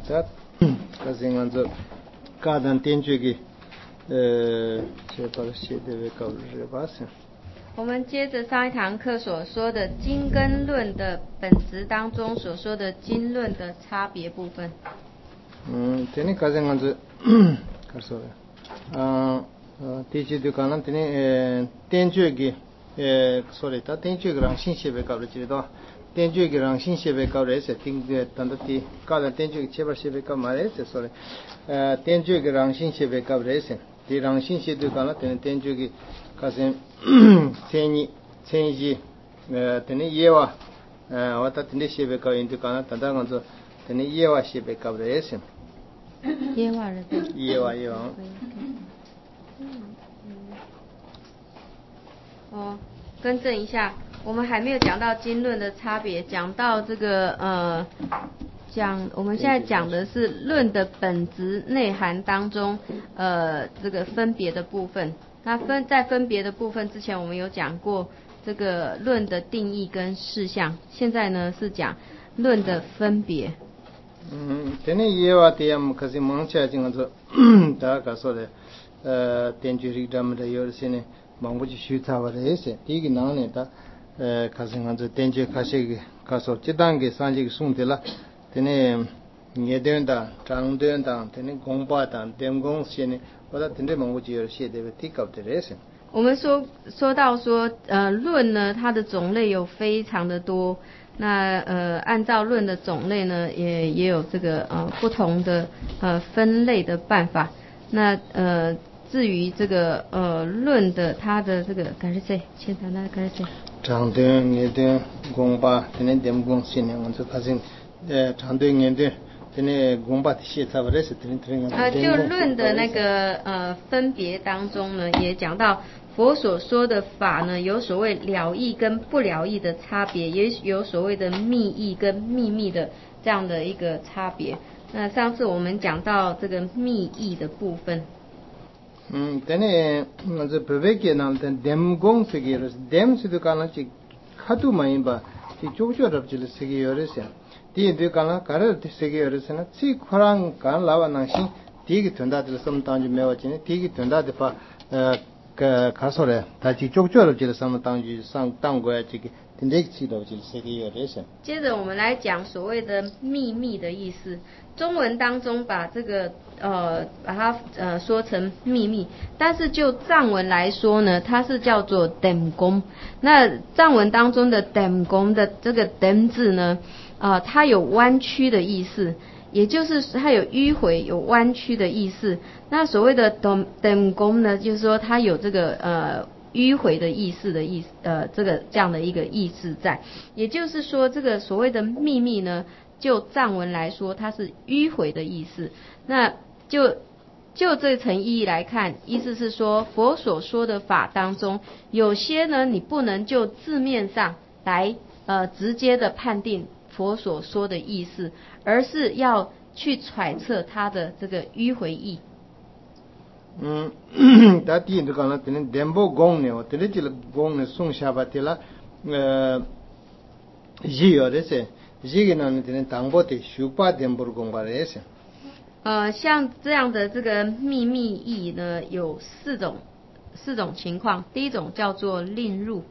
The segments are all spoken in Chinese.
자, 가생한저 가단 된주기 제가写的稿子吧是。 我们接着上一堂课所说的经跟论的本质当中所说的经论的差别部分。 되니 가생한저 가서 디지도 가는 되니 된주기 소리다 된주기랑 신시배 가르치도 된주기랑 신시배 가르에서 띵게 단다티 가다 된주기 제발시배 가 말에서 소리 된주기랑 신시배 가르에서 디랑 신시도 가는 되니 된주기 가서 천지 되니 예와 왔다 되니 시배 가 인도 가는 단다간서 되니 예와 시배 가르에서 예와了对 예와 更正一下，我们还没有讲到经论的差别，讲到这个我们现在讲的是论的本质内涵当中这个分别的部分。那在分别的部分之前，我们有讲过这个论的定义跟事项，现在呢是讲论的分别。 되니 예와 대함 가지 망쳐진거 다 가서래 텐주리담의 요르세네 망부지 슈타바레세 디기 나네다 가생한저 텐주 가시 가서 지단게 산지기 숨들라 되네 예된다 장된다 되네 공부하다 dem공시네 보다 된데 망부지 요르세데 티갑데레세 我们说到说论呢它的种类有非常的多，那按照论的种类呢也有这个不同的分类的办法。那至于这个论的它的这个感觉谁现在那感觉谁长短年短公巴되네 dem공시네 먼저 가진长短年短되네 공바 시타바레세 되네 就论的那个分别当中呢也讲到佛所说的法呢，有所谓了义跟不了义的差别，也有所谓的密义跟秘密的这样的一个差别。那上次我们讲到这个密义的部分。 되네 먼저 베베게 나한테 뎀공 세계를 뎀스도 가나지 하도 많이 봐. 이 조조럽질 세계열에서 뒤에 가나 가르 세계열에서는 치 코랑 간 라와나신 뒤에 된다들 섬당지 매워지네 뒤에 된다들 봐 가서래 다시 쪽쪽을上当上当过这个tindexido segiyorese。 接着我们来讲所谓的秘密的意思。中文当中把这个把它说成秘密，但是就藏文来说呢，它是叫做 demgom。那藏文当中的 demgom 的这个 dem 字呢，它有弯曲的意思。也就是它有迂回有弯曲的意思。那所谓的 demgom 呢，就是说它有这个迂回的意思这个这样的一个意思在。也就是说这个所谓的秘密呢，就藏文来说它是迂回的意思。那就这层意义来看，意思是说佛所说的法当中，有些呢你不能就字面上来直接的判定佛所说的意思，而是要去揣测它的这个迂回意。 다 뒤에 가나 되는 뎀보 공네요. 되레질 공네 송샤바텔라 지요레세. 지기나는 되는 당보테 슈파 뎀보 공바레세. 像这样的这个秘密意呢，有四种情况。第一种叫做令入。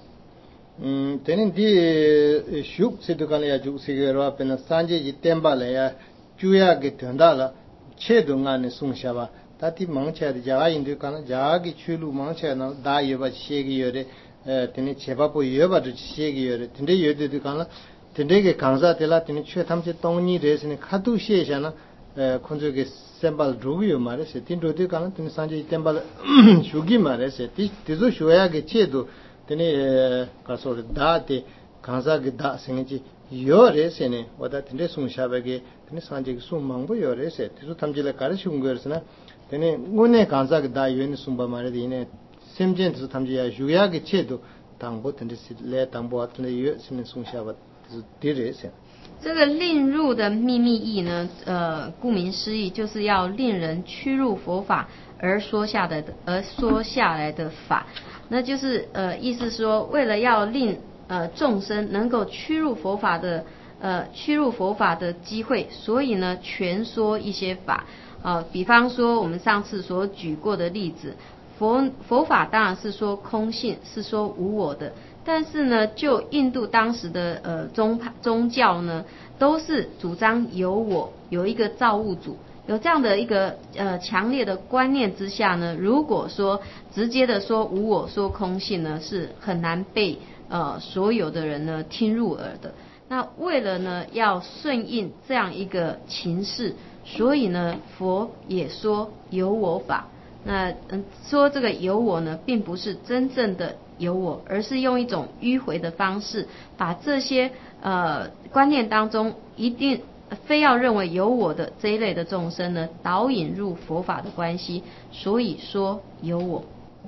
되는 뒤 슈크 세도간이야 죽세게로 앞에는 산제지 템발에야 주야게 된다라 체동안에 송샤바 다티 망쳐야 자인도 가나 자기 출루 망쳐나 다여바 시기여레 되는 제바보 여바도 시기여레 근데 여데도 가나 근데게 강사들라 되는 최탐지 동니 레스는 카두 시에잖아 콘저게 셈발 루비요 말에서 틴도도 가나 되는 산제지 템발 슈기 말에서 디조 쇼야게 체도 되네 가서 다데 강사게 다 생기 요레세네 와다 텐데 송샤베게 되네 산지게 숨망보 요레세 디조 탐지레 가르치운 거였으나 되네 오네 강사게 다 요네 숨바 말이네 셈젠 디조 탐지야 유야게 체도 당보 텐데 레 당보 같은 요 신은 송샤바 디레세 这个令入的秘密义呢，顾名思义，就是要令人趋入佛法而说下来的法。那就是意思说，为了要令众生能够趋入佛法的屈入佛法的机会，所以呢全说一些法。比方说我们上次所举过的例子，佛法当然是说空性，是说无我的，但是呢就印度当时的宗教呢，都是主张有我，有一个造物主。有这样的一个强烈的观念之下呢，如果说直接的说无我，说空性呢，是很难被所有的人呢听入耳的。那为了呢要顺应这样一个情势，所以呢佛也说有我法。那说这个有我呢，并不是真正的有我，而是用一种迂回的方式，把这些观念当中一定非要认为有我的这一类的众生呢，导引入佛法的关系，所以说有我。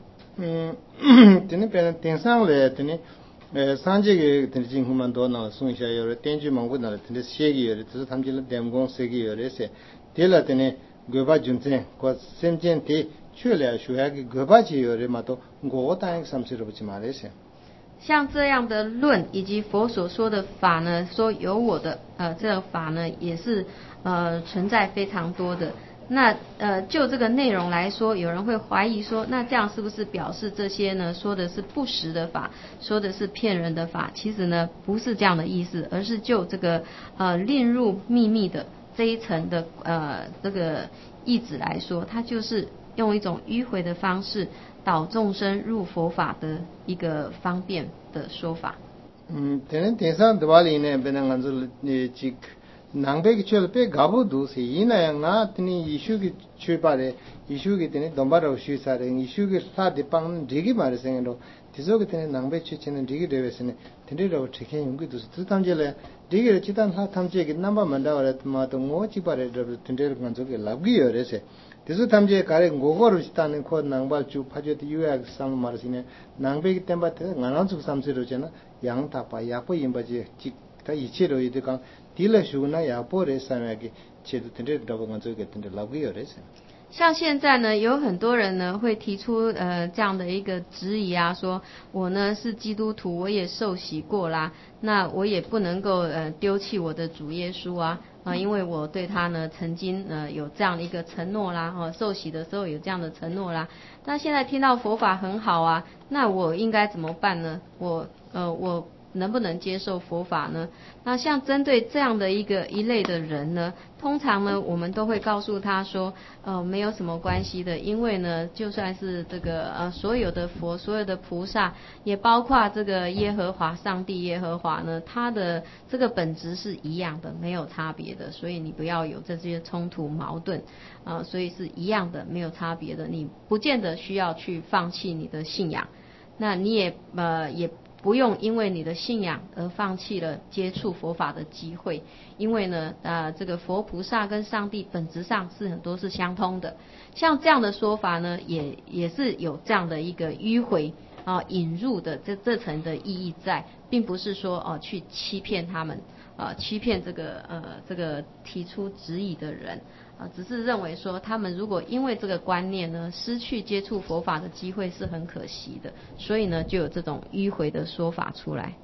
等别人顶上来，等你三节个等政府蛮多呢，送一下有的电锯忙不呢，等你写个有的，只是他们这个电工写个有的些，对了等你国法军政，国先见的去了学下个国法就有的嘛都，我当然三十多不起码的些。 像这样的论以及佛所说的法呢，说有我的这个法呢，也是存在非常多的。那就这个内容来说，有人会怀疑说，那这样是不是表示这些呢说的是不实的法，说的是骗人的法？其实呢不是这样的意思，而是就这个令入秘密的这一层的这个意旨来说，它就是用一种迂回的方式导众生入佛法的一个方便的说法。 天上的话里呢，别人按照这南北去了别搞不懂是，因为啊，等你艺术的去把的，艺术的等你东巴罗学啥的，艺术的他的帮这个嘛的生咯，这时候等你南北去成这个对不是呢？等你罗这个用的都是，只当这了，这个只当他们这个南巴曼达话的嘛，都我只把的等你按照个老个有的是。그래서 담제 가래 고거로 시다는 코 낭발 주 파제도 유약 상 말시네 낭베기 템바테 나나주 삼세로잖아 양타파 야포 임바지 직다 이치로 이데가 딜레슈나 야포레 사메기 제도 텐데 더버건 저게 텐데 라고요레세 像现在呢，有很多人呢会提出这样的一个质疑啊，说我呢是基督徒，我也受洗过啦，那我也不能够丢弃我的主耶稣啊，因为我对他呢曾经有这样的一个承诺啦，受洗的时候有这样的承诺啦。那现在听到佛法很好啊，那我应该怎么办呢？我能不能接受佛法呢？那像针对这样的一类的人呢，通常呢我们都会告诉他说，没有什么关系的，因为呢就算是这个所有的佛、所有的菩萨，也包括这个耶和华上帝耶和华呢，他的这个本质是一样的，没有差别的，所以你不要有这些冲突矛盾所以是一样的，没有差别的，你不见得需要去放弃你的信仰，那你也不用因为你的信仰而放弃了接触佛法的机会，因为呢这个佛菩萨跟上帝本质上是很多是相通的。像这样的说法呢，也是有这样的一个迂回引入的这层的意义在，并不是说去欺骗他们欺骗这个提出质疑的人只是认为说他们如果因为这个观念呢失去接触佛法的机会是很可惜的，所以呢就有这种迂回的说法出来。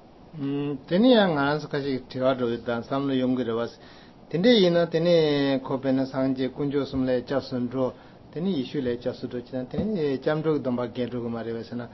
테니양 안에서까지 대화도 일단 삼로 연구를 왔어. 근데 이는 테니 코페나 상제 군조숨래 자선로 테니 이슈래 자수도 지난 테니 잠도 dom바 게르고 말이었으나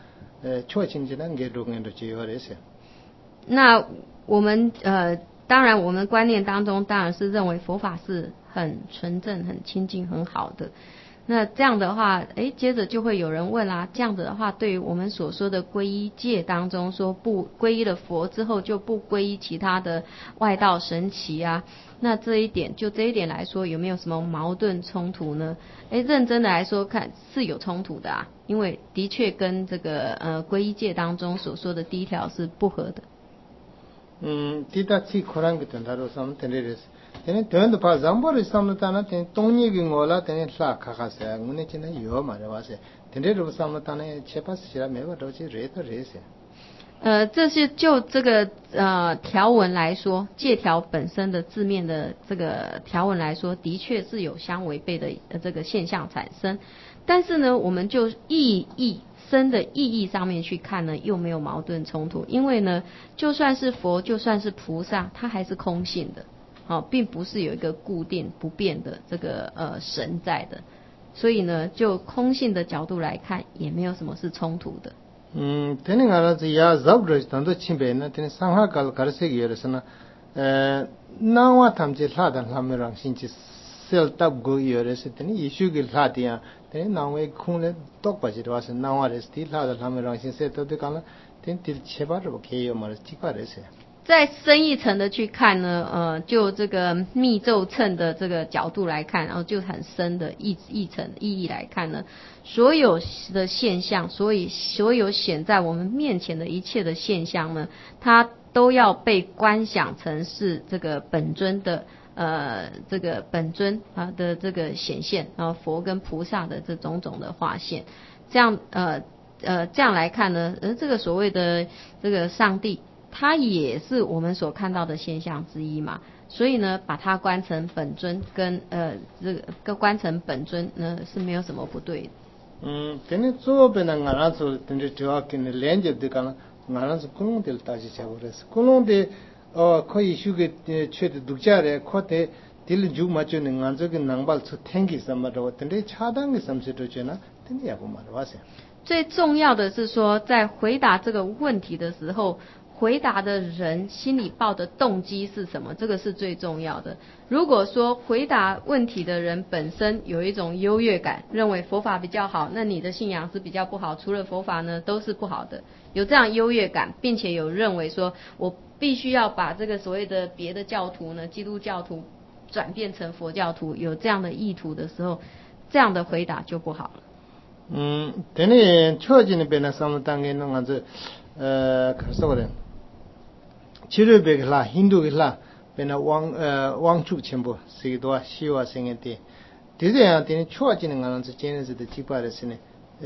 초친지난 게르고엔도 지요레세. 那我们当然我们观念当中当然是认为佛法是很纯正、很清净、很好的。那这样的话接着就会有人问啦，这样子的话对于我们所说的皈依戒当中说不皈依了佛之后就不皈依其他的外道神祇啊，那这一点来说有没有什么矛盾冲突呢？认真的来说看是有冲突的啊，因为的确跟这个皈依戒当中所说的第一条是不合的。 디다치 코란 같은 다로 삼 텐데레스. 얘는 되는데 봐 잠보를 삼는다나 된 동력이 몰라 되는 사 가가서 문에 지나 요 말해 와서 텐데르 삼는다네 제파스라 매버 도지 레더 레세. 这是就这个条文来说，戒条本身的字面的这个条文来说，的确是有相违背的这个现象产生。但是呢，我们就深的意义上面去看呢，又没有矛盾冲突。因为呢，就算是佛，就算是菩萨，它还是空性的，并不是有一个固定不变的这个神在的。所以呢，就空性的角度来看，也没有什么是冲突的。 tening ala ya zabraj tando chimbe na tening sangha kal karse gi yoresna nawa thamje thadan lamerang sinchi sel tab go yorese tening issue gi thadiya tening nawe khunle tok baji was nawa res ti thadan lamerang sin se to de kala ten til chebar bo ke yo mar chikwa rese 再深一层的去看呢，就这个密咒称的这个角度来看，然后就很深的意层意义来看呢，所有的现象，所有显在我们面前的一切的现象呢，它都要被观想成是这个本尊的这个本尊的这个显现，然后佛跟菩萨的这种种的化现，这样这样来看呢，这个所谓的这个上帝，它也是我们所看到的现象之一嘛，所以呢，把它观成本尊跟这个观成本尊呢是没有什么不对的。 tene zo bena ngara zo tene jwa kin lenje de kana ngara zo kulung del ta ji chawres kulung de ko issue ge che de dukja re ko te dil ju ma chu ne nganzo ge nangbal chu thengi samaro tene chadang ge samse to chena tene ya ko mar wase 最重要的是说，在回答这个问题的时候，回答的人心里抱的动机是什么，这个是最重要的。如果说回答问题的人本身有一种优越感，认为佛法比较好，那你的信仰是比较不好，除了佛法呢都是不好的，有这样优越感，并且有认为说我必须要把这个所谓的别的教徒呢，基督教徒转变成佛教徒，有这样的意图的时候，这样的回答就不好了。 tene chojin bena samtange no nganzo khasore chiru begla hindu gla bena wang chu chembo sigdwa shiwa singete dide ya tene chojin nganzo genesis de chipare sine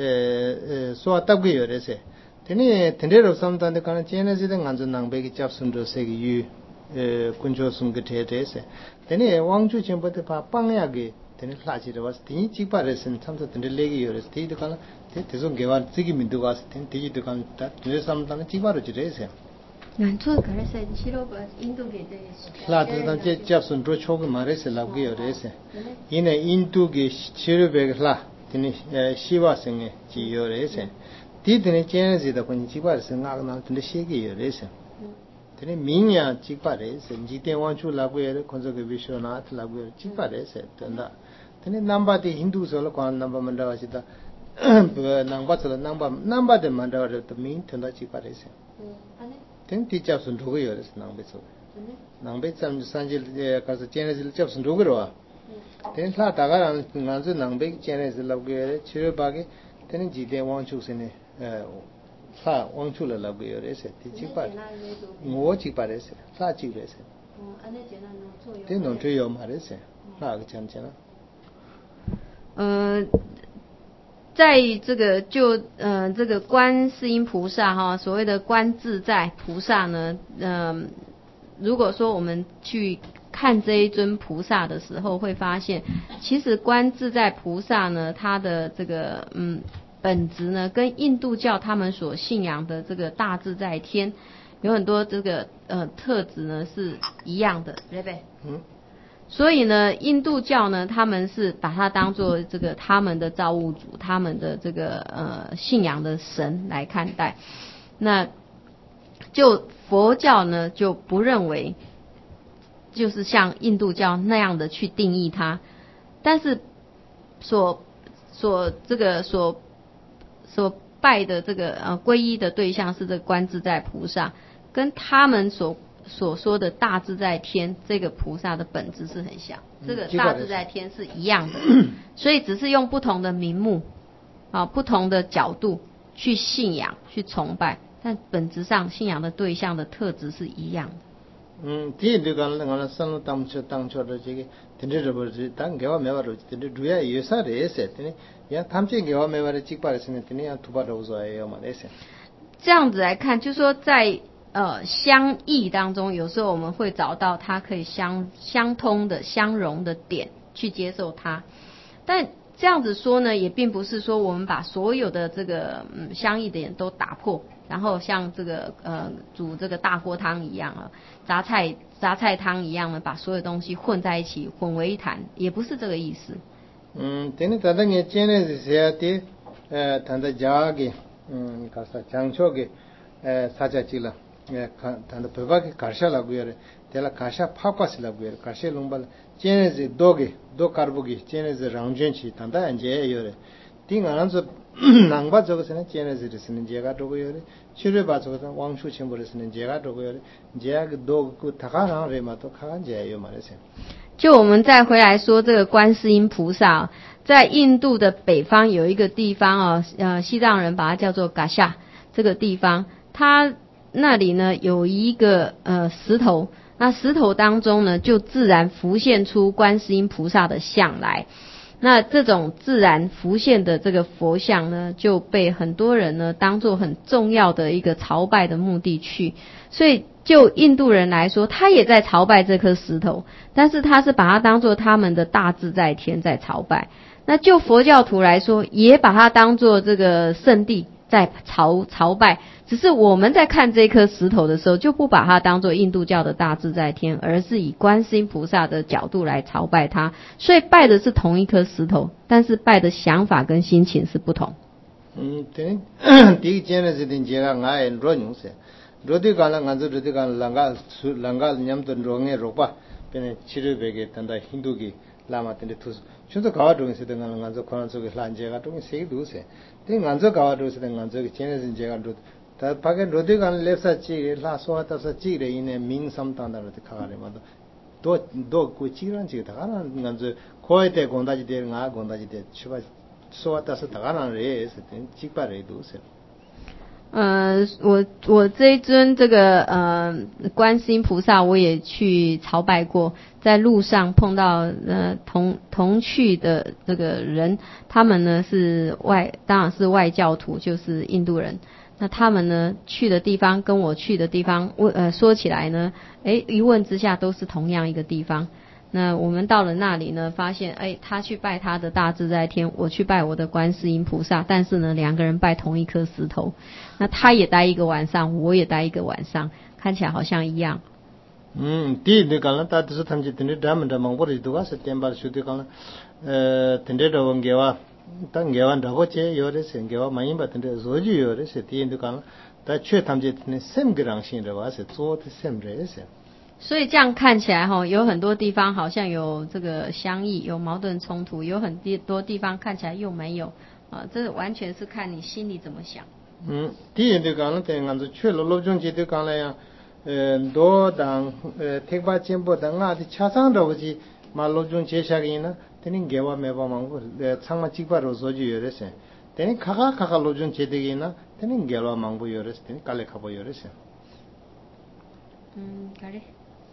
so tabge yorese tene tendero samtande kana genesis de nganzo nangbe gi chapsun do segi yu kunjo sumge tete tene wang chu chembo de pa pangya ge tene laji de was tin chi pa resen samsa tene legi yores ti de kana te teso gewan tsigi mindu was tin ti de kan ta tene samta chi pa ro ji rese nan chu ka rese chiro ba indu ge de la de dan je jap sun ro chog ma rese la ge yorese ine indu ge chiro be la tene shiwa senge ji yorese ti tene chen ji da kun chi pa resen nga na tene she ge yorese tene minya chi pa rese ji te wan chu la ge konzo ge vishwanath la ge chi pa rese tanda tene namba de hindu solo kwa namba mandawa sita namba solo namba de mandawa de min tanda chi pare se ten ti chap sun rugo yores namba so namba sam sanjil ka sa chene sil chap sun rugo ro ten la ta ga nganzu namba chene sil lab ge chire ba ge ten ji de wang chu se ne sa wang chu la lab ge yores ti chi pa ngo chi pare se sa chi re se ten no tre yo ma re se la ga chan chan 在这个这个观世音菩萨所谓的观自在菩萨呢，如果说我们去看这一尊菩萨的时候，会发现，其实观自在菩萨呢，他的这个本质呢，跟印度教他们所信仰的这个大自在天，有很多这个特质呢是一样的，对不对？所以呢，印度教呢，他们是把它当作这个他们的造物主，他们的这个信仰的神来看待。那就佛教呢，就不认为就是像印度教那样的去定义它，但是所拜的这个皈依的对象是这个观自在菩萨，跟他们所说的大自在天这个菩萨的本质是很像，这个大自在天是一样的，所以只是用不同的名目不同的角度去信仰去崇拜，但本质上信仰的对象的特质是一样的。 ti de kan ngala san tam che tang cho de ge tende de bor ji tang gewa me war tende duya yesa re se tene ya tham che gewa me war chi pa se ne tene ya thuba do zo ayo ma re se 这样子来看，就说在相异当中，有时候我们会找到它可以相通的、相容的点去接受它。但这样子说呢，也并不是说我们把所有的这个相异点都打破，然后像这个煮这个大锅汤一样啊，杂菜汤一样呢，把所有东西混在一起，混为一谈，也不是这个意思。 되는 다당에 쟤네 세야티 단다 자게 가서 장초게 사자지라 단다 베바게 가샤라고 여래 데라 가샤 파파스라고 여래 가샤 롱발 쟤네 도게 도 카르보게 쟤네 랑전치 단다 안제 여래 띵안서 낭바 저거서는 쟤네 쓰는 제가 도고 여래 치료 봐서는 왕수 첨부를 쓰는 제가 도고 여래 제가 도그 다가랑 레마도 가간 제요 말이세요. 就我们再回来说这个观世音菩萨，在印度的北方有一个地方西藏人把它叫做嘎夏这个地方，它那里呢有一个石头，那石头当中呢就自然浮现出观世音菩萨的像来。那这种自然浮现的这个佛像呢，就被很多人呢当作很重要的一个朝拜的目的去。所以就印度人来说，他也在朝拜这颗石头，但是他是把它当作他们的大自在天在朝拜。那就佛教徒来说，也把它当作这个圣地在朝拜，只是我们在看这颗石头的时候，就不把它当作印度教的大自在天，而是以观世音菩萨的角度来朝拜它。所以拜的是同一颗石头，但是拜的想法跟心情是不同。 第一件事情제가 나의 로뉴세 로디가는 간저 로디가는 랑가 냠던 롱에 로바 베네 치르베게 단다 힌두기 라마한테 투스 저도 가와동에 세던 간저 코란속에 란제가 동에 세두세 땡 간저 가와동에 세던 간저 제네진 제가 다 밖에 로디가는 랩사치 라소아타서 지레 이네 민삼탄다로 가가레마도 도 구치란지 다가는 간저 코에테 공다지 되는 아 공다지 되 추바 소아타서 다가는 레스 직바레 두세 我这一尊这个观世音菩萨，我也去朝拜过，在路上碰到同去的这个人，他们呢当然是外教徒，就是印度人。那他们呢去的地方跟我去的地方，说起来呢，一问之下都是同样一个地方。那我们到了那里呢，发现他去拜他的大自在天，我去拜我的观世音菩萨，但是呢两个人拜同一颗石头。那他也待一个晚上，我也待一个晚上，看起来好像一样。 第kalna ta tsu thamji tinde dam da mangbo ri duga september shudi kalna tinde do ngewa ta ngewa da go che yore se ngewa mai ba tinde zoji yore se tinde kalna ta chue thamji tinde sem grang shin de wa se zo de sem re se。 所以这样看起来有很多地方好像有这个相异，有矛盾冲突，有很多地方看起来又没有这完全是看你心里怎么想。 第一的讲了，等俺子去了罗中街的讲了呀，多当铁把进步等啊的车上着去，马罗中街下个呢，等你给我没帮忙过，长嘛几块肉说就有的些，等你卡卡罗中街的呢，等你给我忙不有的些，等你搞来卡不有的些。 搞嘞。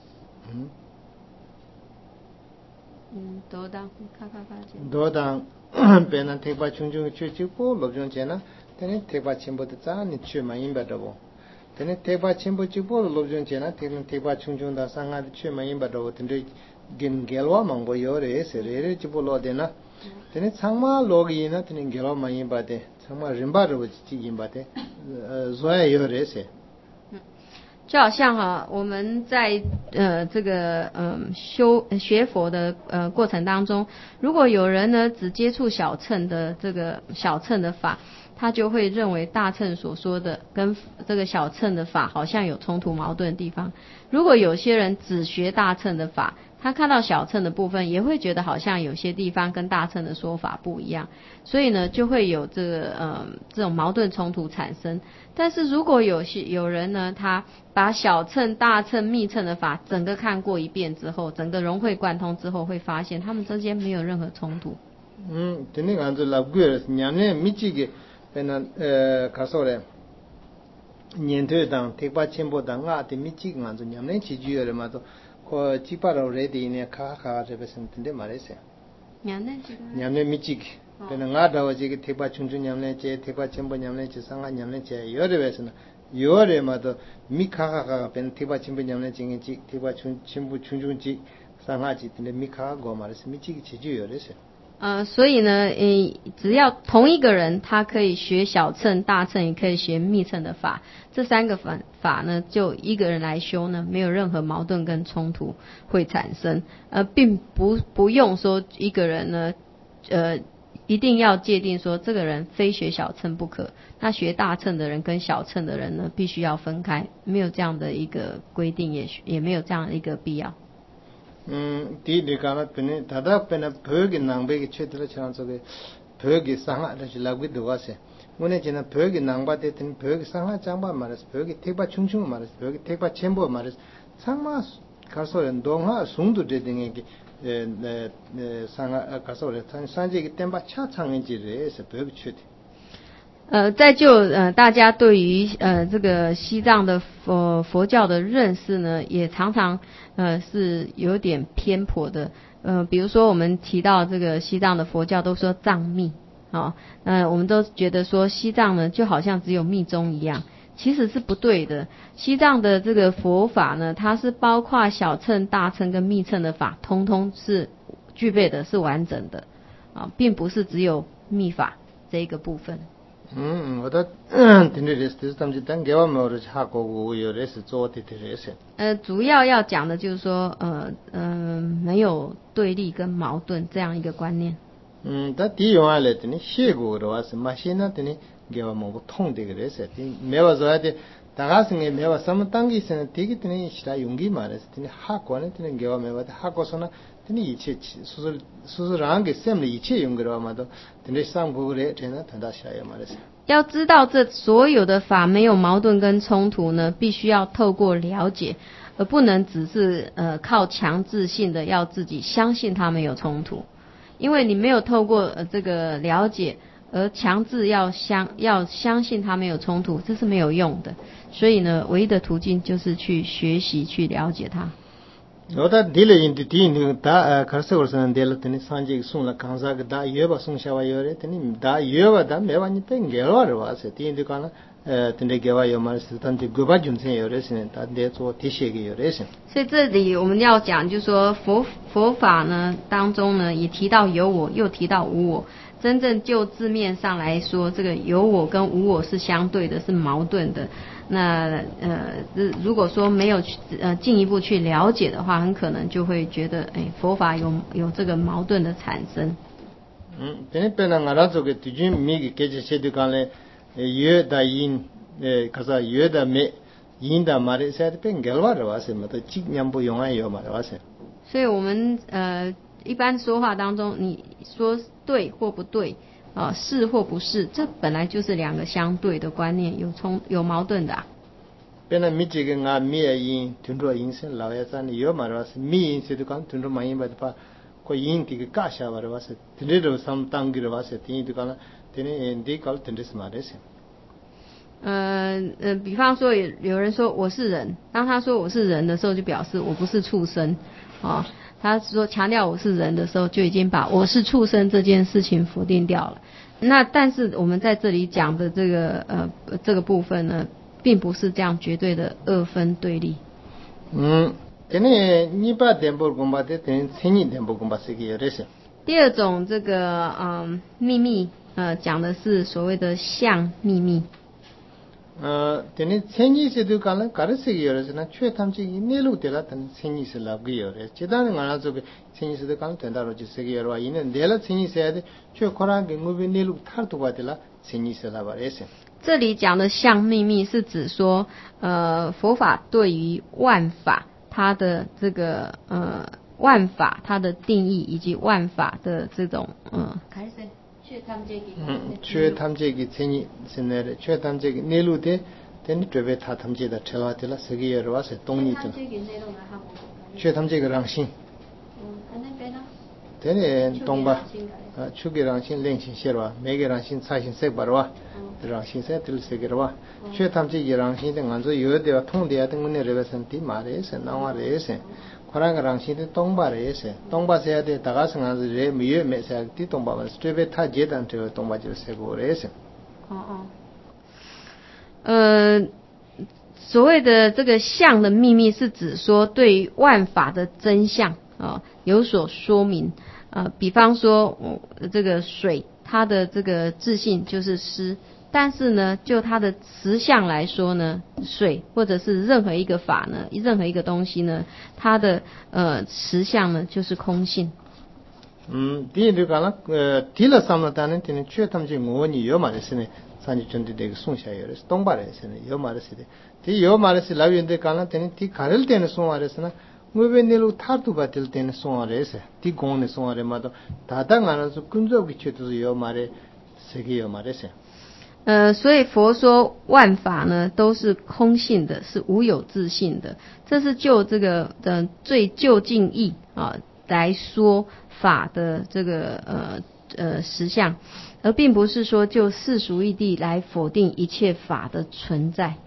多当卡多当别人铁把穷去过罗中街呢。tene tekpa chenpo te tsa ni chue ma yinpa tabo tene tekpa chenpo chikpo lobzhon che na tene tekpa chungchung da sa nga di chue ma yinpa tabo tene gin gelwa mangbo yore se re chikpo lo de na tene tsangma logi na tene gelwa ma yinpa te tsangma rinpa tabo chi yinpa te zoya yore se 就好像我们在这个学佛的过程当中，如果有人呢只接触小乘的这个小乘的法，他就会认为大乘所说的跟这个小乘的法好像有冲突矛盾的地方。如果有些人只学大乘的法，他看到小乘的部分也会觉得好像有些地方跟大乘的说法不一样，所以呢就会有这种矛盾冲突产生。但是如果有人呢，他把小乘、大乘、密乘的法整个看过一遍之后，整个融会贯通之后，会发现他们之间没有任何冲突。 tene ganzo la guer nyane michige pena kasore nyente dang tekpa chenpo dang nga te michige ganzo nyamne chi juyore ma to ko chiparo re de ne kha re besen tinde mare se 냠네 미직 근데 나다와 지기 대파 충충 냠네 제 대파 첨부 냠네 제 상하 냠네 제 요래에서는 요래마도 미카가가 벤 대파 첨부 냠네 징지 대파 첨부 충충지 상하지 근데 미카가 고 말해서 미직이 지주 요래서 所以呢，只要同一个人，他可以学小乘、大乘，也可以学密乘的法，这三个法呢，就一个人来修呢，没有任何矛盾跟冲突会产生，并不用说一个人呢，一定要界定说这个人非学小乘不可，那学大乘的人跟小乘的人呢，必须要分开，没有这样的一个规定，也没有这样的一个必要。 디리가나 페네 다다 페나 벽이 낭베기 최들어 지난 속에 벽이 상하다 지라고 도와세 오늘 지나 벽이 낭바데 된 벽이 상하 장바 말해서 벽이 택바 충충 말해서 벽이 택바 첨부 말해서 상마 가서는 동하 숭도 되등에게 상하 가서는 산지기 땜바 차창인지래서 벽이 최대 再就大家对于这个西藏的佛教的认识呢，也常常是有点偏颇的。比如说我们提到这个西藏的佛教都说藏密，我们都觉得说西藏呢就好像只有密宗一样，其实是不对的。西藏的这个佛法呢，它是包括小乘、大乘跟密乘的法，通通是具备的，是完整的并不是只有密法这一个部分。 我主要要讲的就是说，没有对立跟矛盾这样一个观念。 다 뒤용할래 되니 시고로 와서 마시나 되니 개와 뭐 통되게 그래서 매워서 돼 다가승에 매워 삼 당기 있으면 되게 되니 시라 용기 말해서 되니 하고는 되니 개와 매워도 하고서나 되니 이체 수술한 게 셈을 이체 용거로 아마도 되니 상고래 되나 된다시라요 말해서 要知道这所有的法没有矛盾跟冲突呢，必须要透过了解，而不能只是靠强制性的要自己相信它没有冲突。因为你没有透过这个了解而强制要相信它没有冲突，这是没有用的。所以呢，唯一的途径就是去学习去了解它。 오다 딜레 인디 디니 다 카르세고스는 델트니 산지 송라 강사가 다 예바 송샤와 요레 테니 다 예바 다 메와니 땡게와르 와세 디인디 가나 텐데 게와 요마스 단디 고바 준세 요레스네 다 데조 티셰게 요레스 所以这里我们要讲就是说佛法呢当中呢也提到有我又提到无我，真正就字面上来说，这个有我跟无我是相对的，是矛盾的。那如果说没有进一步去了解的话，很可能就会觉得佛法有这个矛盾的产生。 데네페나 나라족의 뒤진 미기 계제세도 간에 예다인 가서 예다메 인다 말에서 뱅gel와로 와서 뭐 직냠부 용아요 말 와서 所以我们一般说话当中，你说对或不对是或不是，这本来就是两个相对的观念，有矛盾的。 베나 미지게 nga 미인 둔로 인생 라야산이 요 말와서 미인 세도간 둔로 많이 받아 고 인티게 가샤와로 와서 드레로 삼당기로 와서 디니도간 되네 인디갈 텐데스 말에서 比方说有人说我是人，当他说我是人的时候，就表示我不是畜生他说强调我是人的时候，就已经把我是畜生这件事情否定掉了。那但是我们在这里讲的这个部分呢，并不是这样绝对的二分对立。第二种这个秘密讲的是所谓的相秘密。 되는 생이세도 가는 가르치기 열어서는 최탐지 내로데라 된 생이슬라고 열어. 제단은 안아서 생이세도 가는 된다로 지세기 열어. 이는 내라 생이세야 돼. 최코라게 무비 내로 탈도 받으라 생이슬라 말해서. 这里讲的相秘密是指说佛法对于万法它的这个万法它的定义以及万法的这种최탐제기 생이 신내래 최탐제기 내루데 되는 드베 타탐제다 텔와텔라 세기여러 와서 동리든 최탐제기 랑신 되네 동바 추기랑신 랭신 셔와 매개랑신 사신 색바와 랑신 세틀 세기러와 최탐제기 랑신 등 안조 여대와 통대야 등문에 레베선티 말에서 나와레서 코랑 랑신데 동바레세 동바세야데 다가승아즈 레 미에 메세 티 동바바 스트레베 타 제단테 동바지 세고레세 所谓的这个相的秘密是指说对于万法的真相有所说明比方说这个水它的这个自性就是湿，但是呢就它的实相来说呢，水或者是任何一个法呢，任何一个东西呢，它的实相呢就是空性。 디르가나 딜라 삼나다는 티는 최탐지 모니 요마레스네 산지 전디데 송샤여레스 동바레스네 요마레스데 디 요마레스 라위인데 가나 티는 티 가를 때는 송아레스나 무베닐로 타투바틸 때는 송아레스 티 공네 송아레마도 다당하나서 근접이 최도서 요마레 세계 요마레스 所以佛说万法呢都是空性的，是无有自性的，这是就这个最就近义来说法的这个实相，而并不是说就世俗义谛来否定一切法的存在。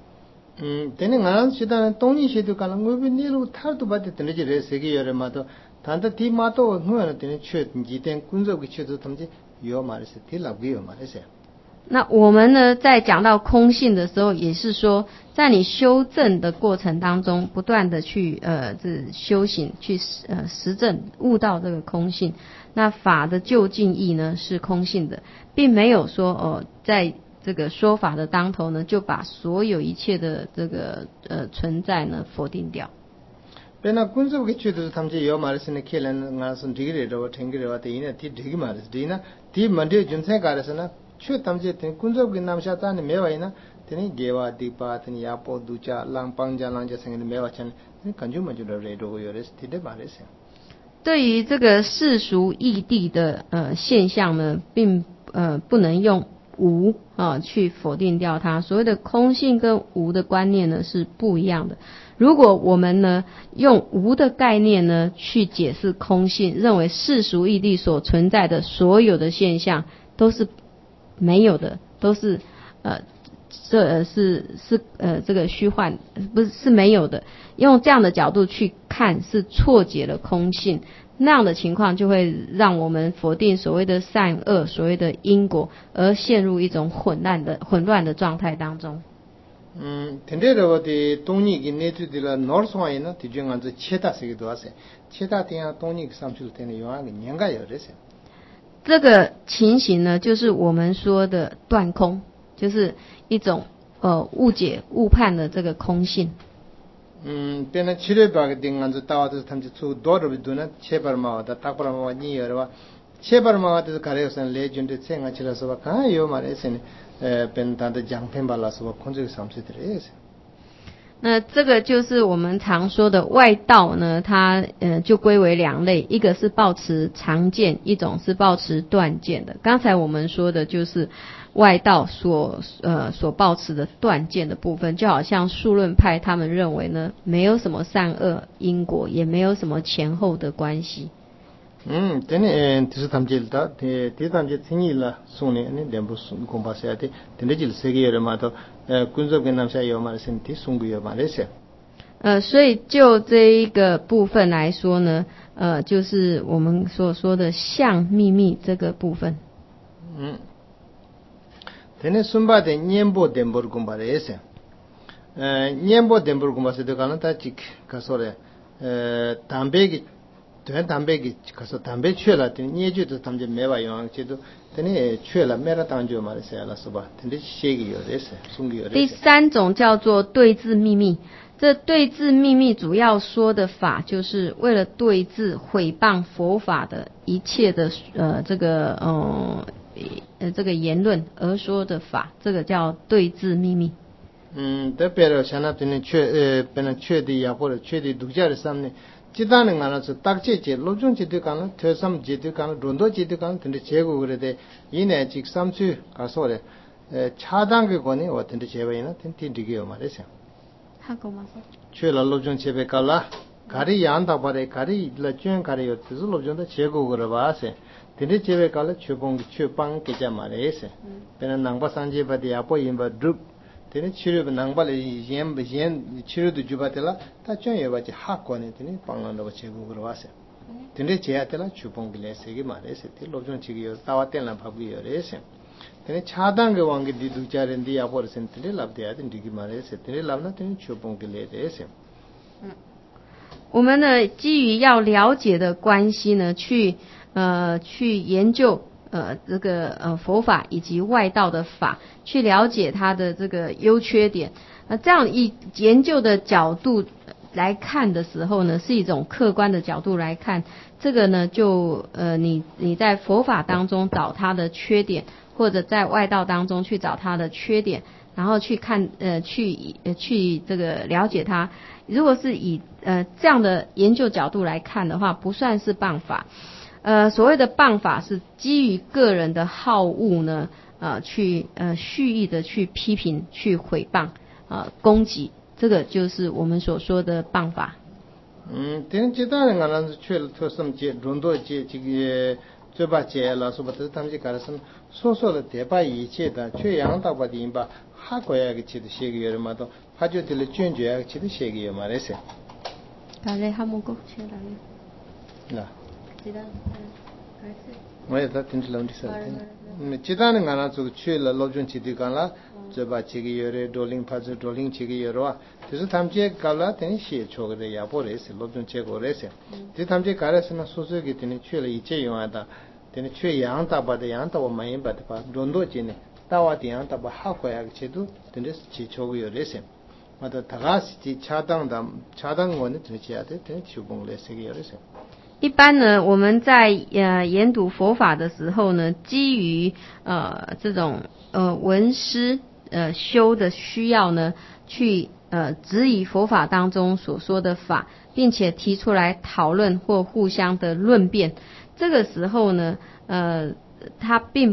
되는 안 시다는 동이 시도 가는 거 비니로 타도 받대 되는 지 세계 여름마도 단다 디마도 누에는 되는 최든지 된 군속이 최도 탐지 요 말에서 딜라고요 말에서 那我们呢在讲到空性的时候，也是说在你修正的过程当中不断的去修行去实证悟到这个空性。那法的究竟义呢是空性的，并没有说在这个说法的当头呢就把所有一切的这个存在呢否定掉。 배나 군속이 최도 탐지 요 말에서는 켈은 나선 디그레로 탱그레와 데이나 디 디기 말에서 디나 디 만데 준세 가르서나 최 탐지 된 군속이 남샤다는 매와이나 되니 게와 디파 되니 야포 두자 랑방자랑자 생는 매와찬 간주만주로 레도 요레스 디데 말에서 对于这个世俗义谛的现象呢，并不能用无去否定掉它。所谓的空性跟无的观念呢是不一样的。如果我们呢用无的概念呢去解释空性，认为世俗义谛所存在的所有的现象都是没有的，都是这个虚幻，不是没有的。用这样的角度去看，是错解了空性。那样的情况就会让我们否定所谓的善恶，所谓的因果，而陷入一种混乱的状态当中。 텐데로디 동니기 네트디라 노르스와이나 디중한테 체다세기도 하세. 체다티야 동니기 삼출 때는 요한이 년가여레세. 这个情形呢，就是我们说的断空，就是一种误解误判的这个空性。 배나 치료박에 딩한테 따와서 탐지 수 도르비도나 체바르마와다 딱바르마와 니여와 체바르마와도 가려선 레전드 생아치라서 가요 말에서는 那这个就是我们常说的外道呢，它就归为两类，一个是抱持常见，一种是抱持断见的。刚才我们说的就是外道所抱持的断见的部分，就好像数论派他们认为呢，没有什么善恶因果，也没有什么前后的关系。 되네 뜻을 담질다 대단지 생일라 손에 렘부 공부해야돼 되네질 세계여마도 군속의 남샤여 말센티 송구여 말에서 所以就这一个部分来说呢，就是我们所说的相秘密这个部分。 되네 순바데 냠보 덴버 공부해서 냠보 덴버 공부해서 가는다 직 가서래 담배기 담배기 가서 담배 취해라 니에주도 담배 매와 영앙치도 되니 취해라 매라 당주 말했어요 알았어봐 근데 시기요 됐어 숨기요 第三种叫做对治秘密，这对治秘密主要说的法就是为了对治毁谤佛法的一切的这个言论而说的法，这个叫对治秘密。 特别是像那边缺的或者缺的独家的上面 지다는 안에서 딱지지 로중 지도가는 퇴삼 지도가는 론도 지도가는 근데 제고 그래대 이내 직삼수 가서래 차단게 거니 어떤데 제외나 텐티디게요 말이죠. 하고 맞아. 최라 로중 제배 갈라 가리 양다 바래 가리 일라준 가리요 뜻 로중도 제고 그래 봐세. 근데 제배 갈라 최봉 최빵 깨자 말이죠. 배는 낭바산지 바디 아포 임바 둑 되는 치료비 낭발이 옌 치료도 주바텔라 다 전여바지 학권에 되는 방랑도 제국으로 왔어. 근데 제야텔라 주봉길에 세게 말해서 로전 지기요 따와텔라 바부여래서 되는 차단게 왕게 디두자른디 아버센틀 랍대야든 디기 말해서 되는 랍나 되는 주봉길에 대해서 我们呢，基于要了解的关系呢，去研究这个佛法以及外道的法，去了解它的这个优缺点。这样以研究的角度来看的时候呢，是一种客观的角度来看。这个呢，就你在佛法当中找它的缺点，或者在外道当中去找它的缺点，然后去看去这个了解它。如果是以这样的研究角度来看的话，不算是谤法。所谓的谤法是基于个人的好恶呢，去蓄意的去批评、去毁谤、攻击，这个就是我们所说的谤法。 되는 지다는 가는 최를 토섬지 론도지 지기 저바제라 소바트 탐지 가르선 소소의 대바 이체다 최양다바디 임바 하고야게 치드 시기여마도 파주들 쭌줘야 치드 시기여 말했어. 달래 하모고 최라네. 나. 지다. 뭐야 tintilon디서. 지다는 가는 저 최를 로준 치드 간라 저바 지기여레 돌링 파주 돌링 지기여와 그래서 탐지에 갈라 되는 시에 초거래 야보레스 로준 제고레스. 이 탐지 가르스는 소소게 되는 최를 이체 용하다. 되는 최양다바데 양다와 마인바데 바 론도지네. 따와디양다바 하고야게 치도 되는 지초고여레스. 맞아 다가시 차당원은 들지야 돼. 되는 주봉레스기여레스. 一般呢，我们在研读佛法的时候呢，基于这种闻思修的需要呢，去质疑佛法当中所说的法，并且提出来讨论或互相的论辩。这个时候呢，它并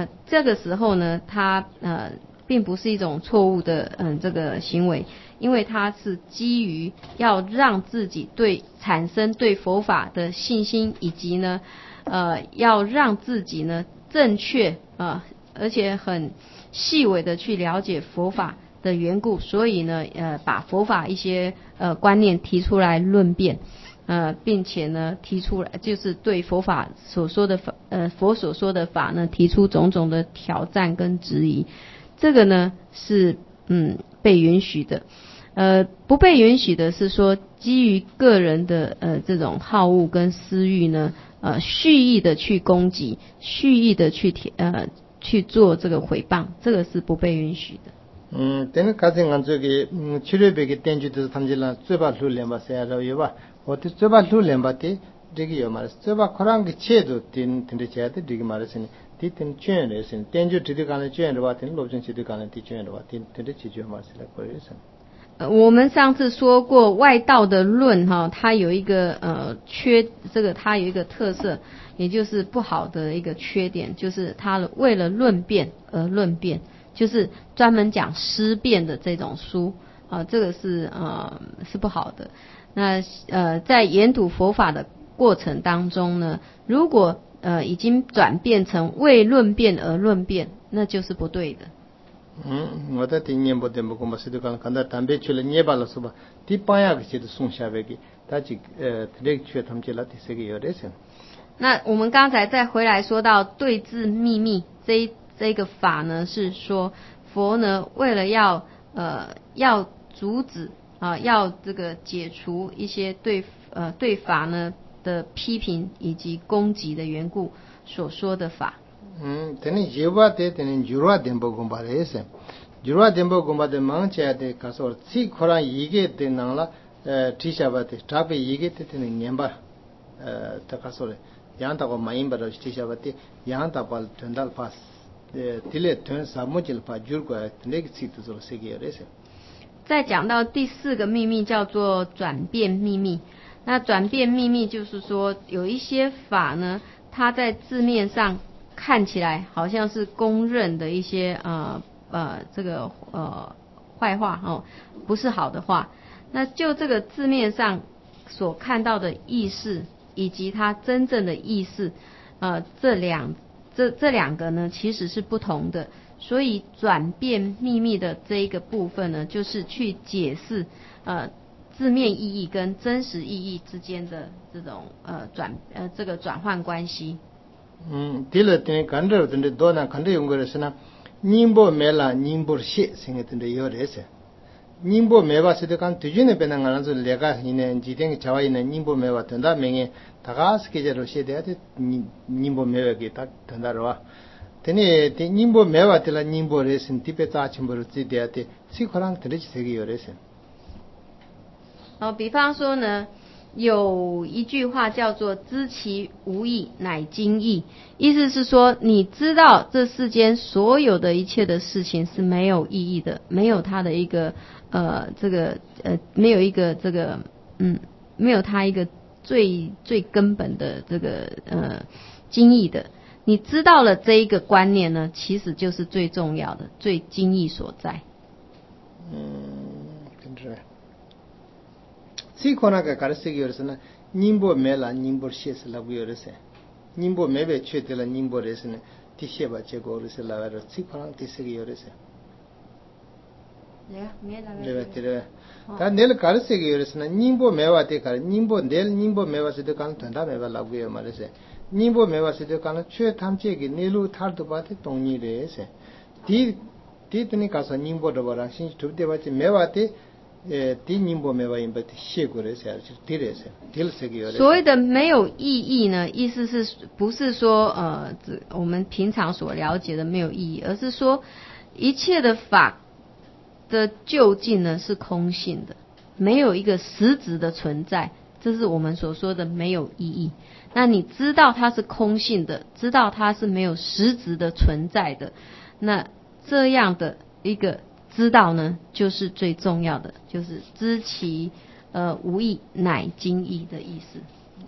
不是一种错误的这个行为，因为它是基于要让自己产生对佛法的信心，以及呢要让自己呢正确而且很细微的去了解佛法的缘故，所以呢把佛法一些观念提出来论辩，并且呢提出来就是对佛法所说的佛所说的法呢提出种种的挑战跟质疑。这个呢是被允许的。不被允许的是说基于个人的这种好恶跟私欲呢蓄意的去攻击，蓄意的去做这个毁谤，这个是不被允许的。 되는 가정한 저기 치료백이 땡주도 탐질라 쯔바 룰렘바세야로 요바 어디 쯔바 룰렘바티 되기요 말스 쯔바 코랑기 체도 딘데 제야데 되기 말스니 디튼 쮸레신 땡주 디디간의 쮸레 바틴 로전 디디간의 디쮸레 바틴 딘데 지죠 말스라 거리선 我们上次说过外道的论它有一个它有一个特色，也就是不好的一个缺点，就是它为了论辩而论辩，就是专门讲思辨的这种书这个是不好的。那在研读佛法的过程当中呢，如果已经转变成为论辩而论辩，那就是不对的。 我的经验不点不过嘛，是的，看到谈别去了，你把了是吧？第八样个就是送下来的，他这这个缺他们这了第四个有的是。 那我们刚才再回来说到对治秘密这个法呢，是说佛呢为了要阻止要这个解除一些对法呢的批评以及攻击的缘故所说的法。 되는 예와데 되는 주라 덴보 공바레세 주라 덴보 공바데 망체데 가서 시코라 이게 되나라 티샤바데 답에 이게 되는 냠바 타카소레 양다고 마임바로 티샤바데 양다발 된달 파스 딜레 된 사무질 파 줄과 넥시트로 세게레세 再讲到第四个秘密叫做转变秘密。那转变秘密就是说有一些法呢，它在字面上看起来好像是公认的一些这个坏话不是好的话，那就这个字面上所看到的意思以及它真正的意思这两个呢其实是不同的，所以转变秘密的这一个部分呢，就是去解释字面意义跟真实意义之间的这种这个转换关系。 딜러 때문에 간더든데 도나 간더 용거에서나 님보 메라 님보 시 생겼던데 요래서 님보 메바스도 간 뒤진에 배는 가는서 내가 이네 지댕이 자와 있는 님보 메바 된다 명에 다가 스케줄로 시대한테 님보 메바게 딱 된다로 되네 님보 메바 들라 님보 레슨 티페 짜침버로 지대한테 시커랑 들으지 세계 요래서 比方说呢，有一句话叫做知其无益乃精义，意思是说你知道这世间所有的一切的事情是没有意义的，没有它的一个没有一个这个没有它一个最根本的这个精义的，你知道了这一个观念呢，其实就是最重要的最精义所在。 시코나가 가르치기 위해서는 님보 메라 님보 시에서라고 요래서 님보 메베 최들라 님보 레스는 티셰바 제고르서 라와로 시코랑 티세기 요래서 레베티레 다 내일 가르치기 위해서는 님보 메와테 가르 님보 내일 님보 메와서도 간 된다 메바 라고요 말해서 님보 메와서도 간 최 탐지기 내루 탈도 바테 동니레서 디드니 가서 님보도 봐라 신지 두대 받지 메와테 所谓的没有意义呢，意思是不是说我们平常所了解的没有意义，而是说一切的法的究竟呢是空性的，没有一个实质的存在，这是我们所说的没有意义。那你知道它是空性的，知道它是没有实质的存在的，那这样的一个知道呢，就是最重要的，就是知其无益乃精义的意思。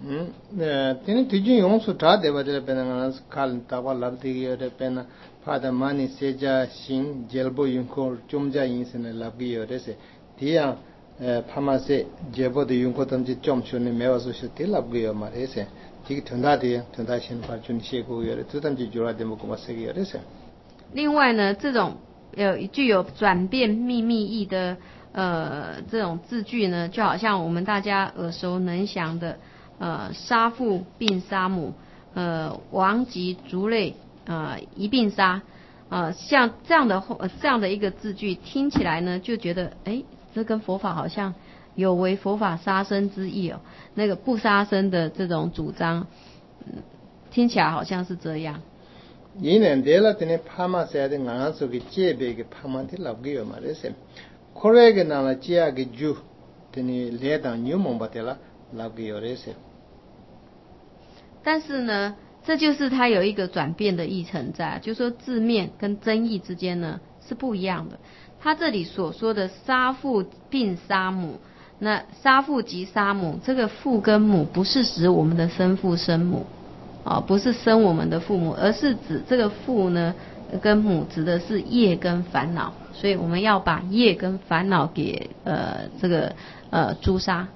तेने तुझे यूं सुठा देवा दे पेना गाना काल तावा लग दी यो दे पेना फादर मानी सेजा सिंह जेलबो यूं को चुमजा इन से ने लग यो दे से दिया फामा से जेबो दे यूं को तमजे चुम छुने मेवा सुशे ते लग यो मारे से ठीक ठंडा दे ठंडा शिन पर चुन शे को यो दे तो तमजे जुड़ा दे मको मसे यो दे से 另外呢，这种具有转变秘密义的这种字句呢，就好像我们大家耳熟能详的杀父并杀母，亡及族类一并杀，像这样的一个字句，听起来呢就觉得这跟佛法好像有违佛法杀生之意哦，那个不杀生的这种主张，听起来好像是这样。 이는 데라 때네 파마세야 된 가나서기 제베게 파마한테 랍게요 말에세 코레게 나라 지야게 주 때네 레당 뉴몬바텔라 랍게요 레세 但是呢，这就是它有一个转变的议程在，就是说字面跟真义之间呢是不一样的。他这里所说的杀父并杀母，那杀父及杀母，这个父跟母不是指我们的生父生母。不是生我们的父母，而是指这个父呢跟母指的是业跟烦恼，所以我们要把业跟烦恼给这个诛杀。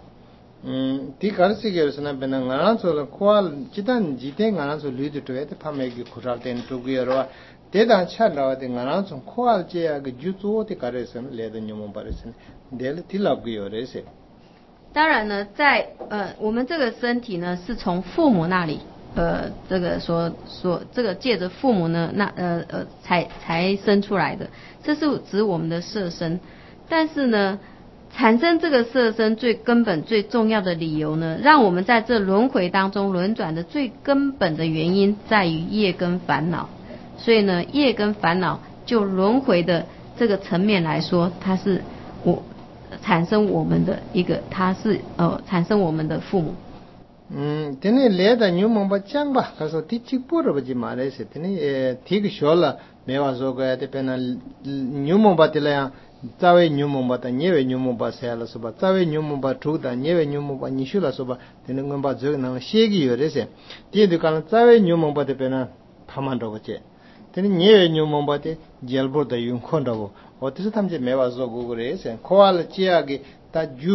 디 가르치게서는 배는 가나서 코알 지단 지대 가나서 리드토에테 파메기 쿠랄텐 토기여와 대단 차라와데 가나서 코알 제야게 주조데 가르서는 레드뉴몬 바르스는 델 틸랍기요레세 当然呢，在我们这个身体呢是从父母那里这个这个借着父母呢，才生出来的，这是指我们的色身。但是呢，产生这个色身最根本、最重要的理由呢，让我们在这轮回当中轮转的最根本的原因，在于业跟烦恼。所以呢，业跟烦恼就轮回的这个层面来说，它是产生我们的一个，它是产生我们的父母。 tene leda nyumomba changba kaso ti chikpuro baji mare se tene thik shola mewa zoga ya te pena nyumomba tila ya tsawe nyumomba ta nyewe nyumomba sayala soba tsawe nyumomba chukda nyewe nyumomba nishula soba tene ngomba zoga nanga shegi yore se tiye dukana tsawe nyumomba te pena pamando bache tene nyewe nyumomba te jelbo da yungkonda bo otisi tamche mewa zoga gore se koala chiyagi ta ju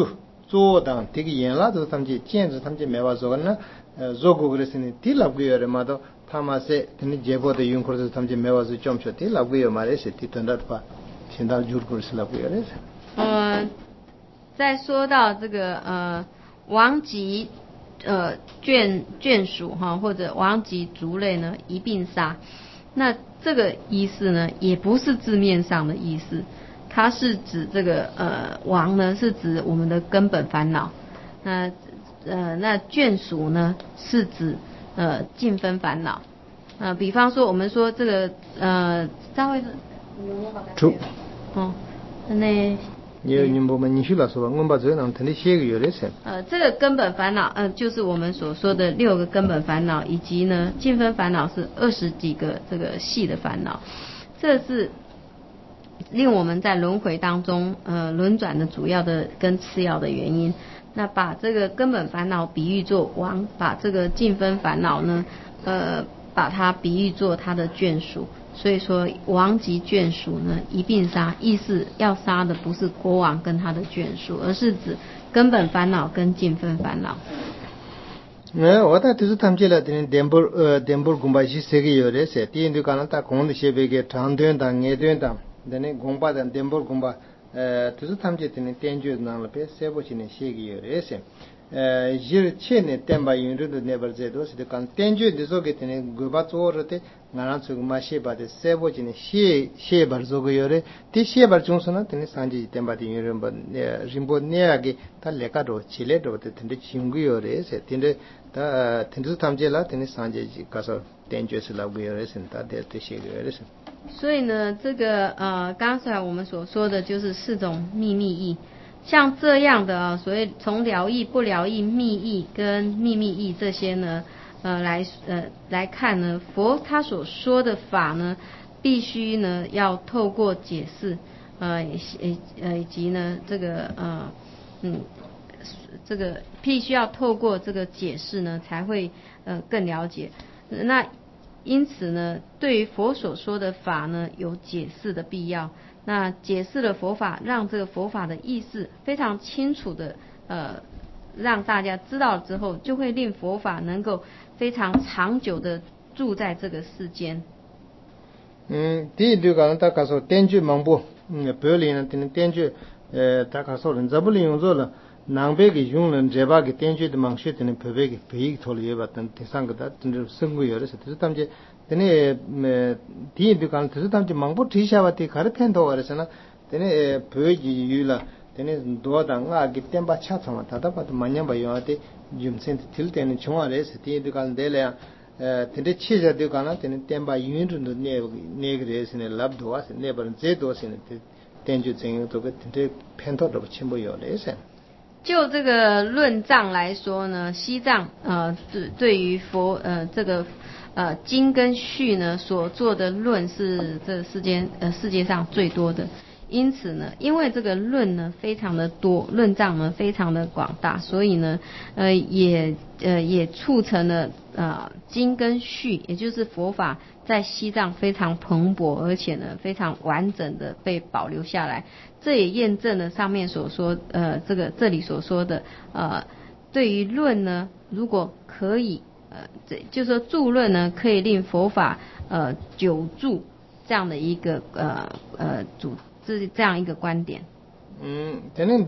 做当这个原来都他们建制他们没法做呢做过的是呢第六个月嘛都他们是你结果的用过的他们没法做中学第六个月嘛的是第等的话现在就过是六个月的再说到这个王级眷属哈或者王级族类呢一并杀，那这个意思呢也不是字面上的意思，它是指这个王呢是指我们的根本烦恼，那眷属呢是指尽分烦恼，比方说我们说这个张会出那你不嘛？你去了说，我们把这样等你写个月的噻。 这个根本烦恼，就是我们所说的6个根本烦恼，以及呢尽分烦恼是20几个这个细的烦恼，这是令我们在轮回当中轮转的主要的跟次要的原因。那把这个根本烦恼比喻作王，把这个尽分烦恼呢把它比喻作他的眷属。所以说王及眷属呢一并杀，意思要杀的不是国王跟他的眷属，而是指根本烦恼跟尽分烦恼。 我da tisu tamche la tene dembur gumba shi segi yore se ti indu kana ta kong de shebe ge thang den da nge den da dene gumba da dembur gumba tisu tamche tene tenju na la pe sebo chine shegi yore se jir che ne temba yunru de never ze do se kan tenju de zo ge tene guba tsor te ngana chu ma she ba de sebo chine she bar zo ge yore ti she bar chung sona tene sanji temba de yunru ba rimbo ne age ta leka do chile do te tende chingu yore se tende 다 텐즈 탐제라 텐이 산제지 가서 땡죄스라고 여랬습니다. 대대 시기여랬습니다. 所以呢，这个刚才我们所说的就是4种秘密义，像这样的所谓从了义、不了义、密义跟秘密义这些呢，来看呢，佛他所说的法呢，必须呢要透过解释，以及呢这个必须要透过这个解释呢，才会更了解。那因此呢，对于佛所说的法呢，有解释的必要。那解释了佛法，让这个佛法的意思非常清楚的让大家知道之后，就会令佛法能够非常长久的住在这个世间。 第一个他告诉天主忙不，不要连天主他告诉人怎么利用做了。낭베기 용는 제바기 땡주의 망슈트는 베베기 베익 돌리에 봤던 대상거다 근데 승구여서 뜻담제 되네 뒤에 간 뜻담제 망보 티샤와티 가르펜도 그래서나 되네 베기 유라 되네 도다가 기템바 차차마 다다바도 만년바 요한테 좀센트 til때는 총알에서 뒤에 간 데래야 되네 치자도 가나 되네 템바 유인도 네 그래서네 랍도 와서 네번 제도스네 땡주 생도 그 되네 펜토도 침보요래서 就这个论藏来说呢，西藏对于佛这个经跟序呢所做的论是这世界上最多的。因此呢，因为这个论呢非常的多，论藏呢非常的广大，所以呢也促成了经跟序，也就是佛法在西藏非常蓬勃，而且呢非常完整的被保留下来。这也验证了上面所说这里所说的对于论呢，如果可以就是说著论呢可以令佛法久住这样的一个这样一个观点。 저는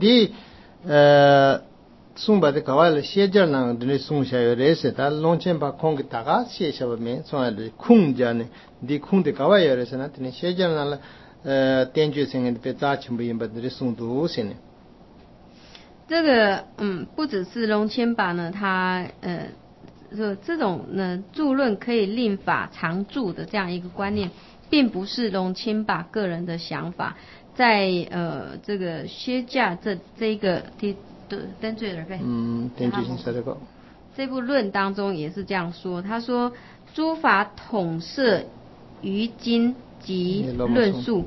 숭바데 가와를 시절랑 드네 숭샤요 레세 다 론첸바 콩기 다가 시셔면 소알이 쿵자네 디 쿵데 가와요 레세나 드네 시절랑 天觉性的被扎起不一般的诵读性的。 这个不只是龙千把呢，他说这种呢著论可以令法常住的这样一个观念，并不是龙千把个人的想法，在这个歇驾这一个登罪了呗， 天觉性这个这部论当中也是这样说，他说诸法统摄于经及论述，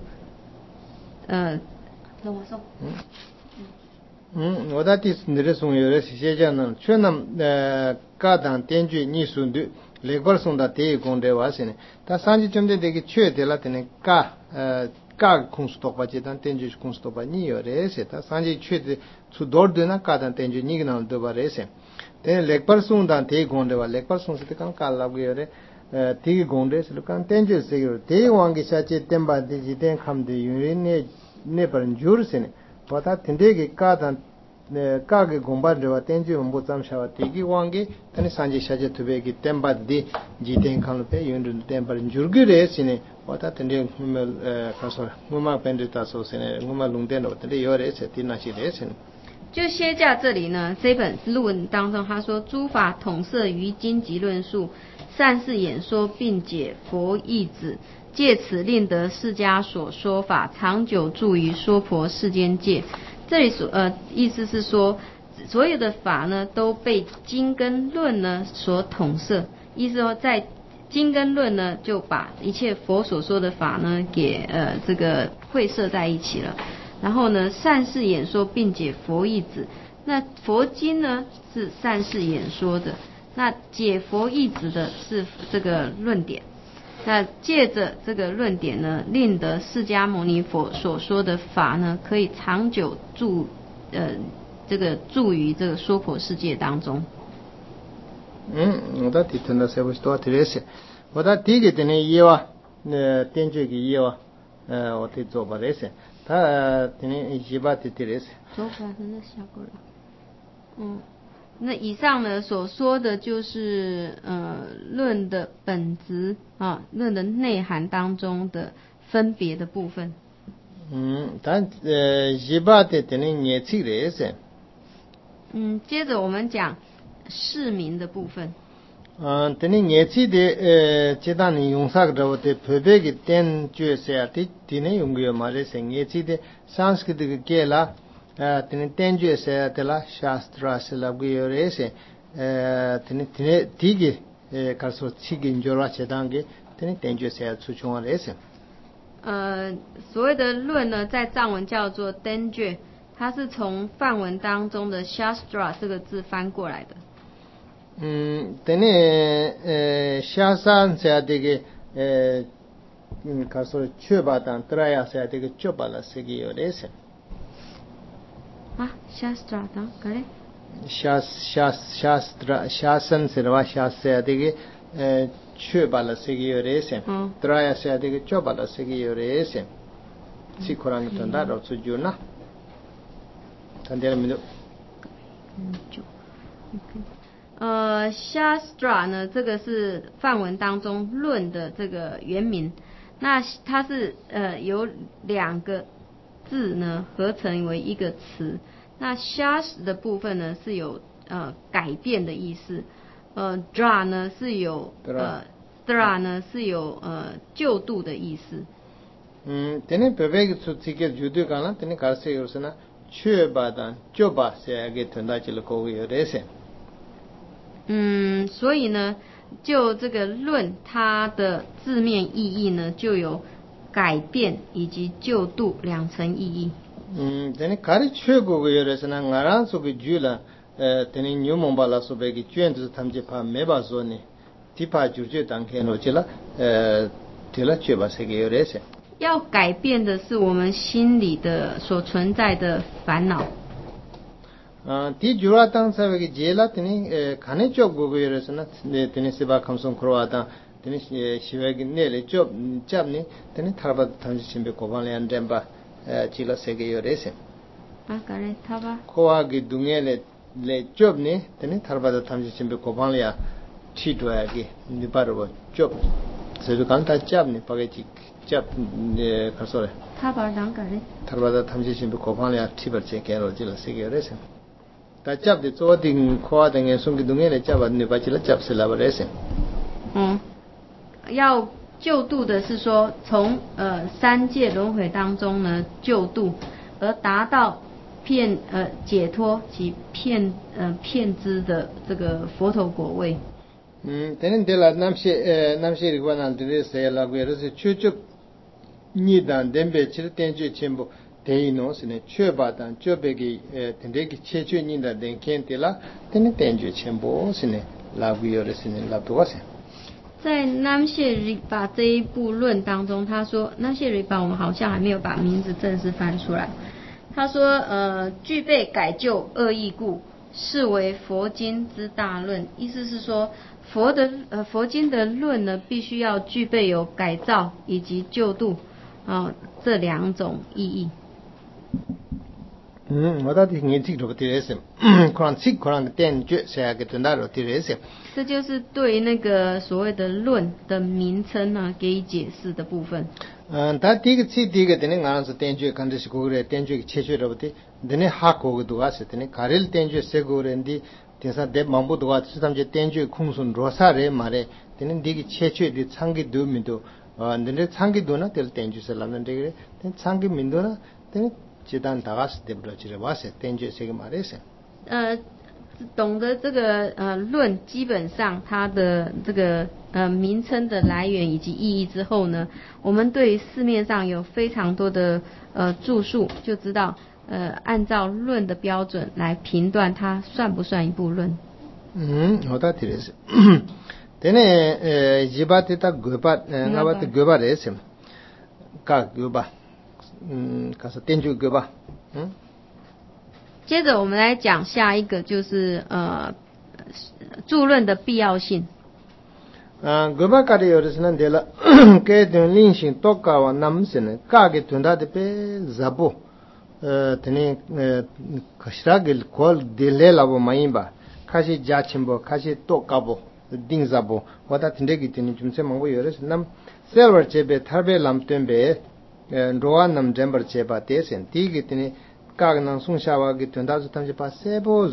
我的第四的松有的写讲呢，全那各当天觉你说的，来过送到第一公的话是呢，他上级针对这个缺的了的呢， ka khunsu tokpa che dan tenju khunsu tokpa ni yo re se ta sanje chue de chu dor de na ka dan tenju ni gna do ba re se te lekpar sung dan te gonde wa lekpar sung se te kan ka la ge re te gonde se kan tenju se yo te wang ge sha che temba de ji den kham de yu ne par jur se ne pata tende ge ka dan ka ge gomba de wa tenju mbo cham sha wa te gi wang ge tane sanje sha je tube ge temba de ji den kham pe yun den par jur ge re se ne pata tende ngumel ka so nguma pende ta so se ne nguma lung den do tende yo re se ti na chi re se ne 就歇驾这里呢，这本论文当中他说，诸法统摄于经及论述，善事演说并解佛意旨，借此令得释迦所说法长久住于娑婆世间界。这里意思是说，所有的法呢都被经跟论呢所统摄，意思说在经跟论呢就把一切佛所说的法呢给这个汇摄在一起了。然后呢，善事演说并解佛意旨。那佛经呢是善事演说的，那解佛意旨的是这个论点。那借着这个论点呢，令得释迦牟尼佛所说的法呢，可以长久住于这个娑婆世界当中。 我提听到这不是多提的是，我第一个的呢业哇，点这个业哇，我提做不的是。他一把提的是， 走过来真的下过来。那以上呢所说的就是论的本质啊，论的内涵当中的分别的部分。 但一把提也起的是。 接着我们讲释名的部分。 也起的这当你用啥个着的特别的点角色啊，用个嘛的是也起的sanskrit个给啦，点角色的啦，shastra是啦个有的是，开始起个就啦这当个，点角色出穷的是。 所谓的论呢，在藏文叫做 denje， 它是从梵文当中的 shastra 这个字翻过来的。 下山下这个说确巴当3下这个确巴了是个有的是啊，shastra 当可嘞下山是的话下下这个确巴了是个有的是3下这个确巴了是个有的是是可能等到到出就那看见了没有 shastra 呢，这个是梵文当中论的这个原名，那它是由2个字呢合成为一个词。那 shas 的部分呢是有改变的意思，dra 呢是有dra 呢是有救度的意思。 别个出这个就对干了，开始有什么确巴当就把这个存在起了个有的是。 所以呢，就这个论它的字面意义呢，就有改变以及救度2层意义。 가리 최고고 여래서나 나랑 속에 주라 되니 뉴몬발라 속에 주엔도 탐지파 매바소니 디파 주제 당해노지라 되라 죄바세게 여래세 要改变的是我们心里的所存在的烦恼。 디 주라 당사베게 제라 되니 가네 쪽고 여래서나 되니 세바 감송 크로아다 되니 시베게 내레 잡니 되니 타바 탐지 심베 고발레 안덴바 chila sege yorese kare thaba kowa gi dungele le job ni teni tharbada thamji chimbe kopang ya thi dwa gi ni parbo job sedu kanta chap ni page chi chap khasore thaba dang kare tharbada thamji chimbe kopang ya thi bar che kero chila sege yorese ta chap de cho ding kowa de nge sung gi dungele chap ni ba chila chap se la barese 要救度的是说从3界轮回当中呢救度，而达到解脱及遍知的这个佛陀果位。 tenen dela namshe rigwanal de se la guerre se chuchu ni dan dembe chir tenju chembo deino sine cheba dan chobegi tendegi chechu ni da den kentela tenen tenju chembo sine la guerre sine la tuase 在南谢里巴这一部论当中，他说南谢里巴我们好像还没有把名字正式翻出来。他说具备改就恶意故，是为佛经之大论。意思是说佛经的论呢，必须要具备有改造以及救度这两种意义。这就是对那个所谓的论的名称呢给予解释的部分。 다 디게 치 디게 되는 가서 텐주 컨디시 고그레 텐주 체체로부터 되네 하고 도와서 되네 가릴 텐주 세고렌디 대사 대 망부 도와 시담제 텐주 쿵순 로사레 말에 되는 디게 체체디 창기 도민도 근데 창기 도나 될 텐주 살람는데 창기 민도나 되네 지단 다가스 데브러지레 와서 텐주 세게 말에서 懂得这个论基本上它的这个名称的来源以及意义之后呢，我们对市面上有非常多的著述，就知道按照论的标准来评断它算不算一部论。 好的，对的是。되네 지바테타 고바 나바테 고바레스 가 고바 가서 텐주 고바 接着我们来讲下一个，就是著论的必要性。 gobakar이 요르스는 데라 깨든 린신 똑가와 남스는 까게 된다데 자보 드니 카시라길 콜 딜레라보 마임바 카시 자침보 카시 똑가보 딩자보 와다 tin데기 되니 좀세 망고 요르스 남 셀버 제베 타베 람템베 로안 남 젬버 제바 데센 티기 되니 까그난 송샤와기 된다서 탐지 바 세보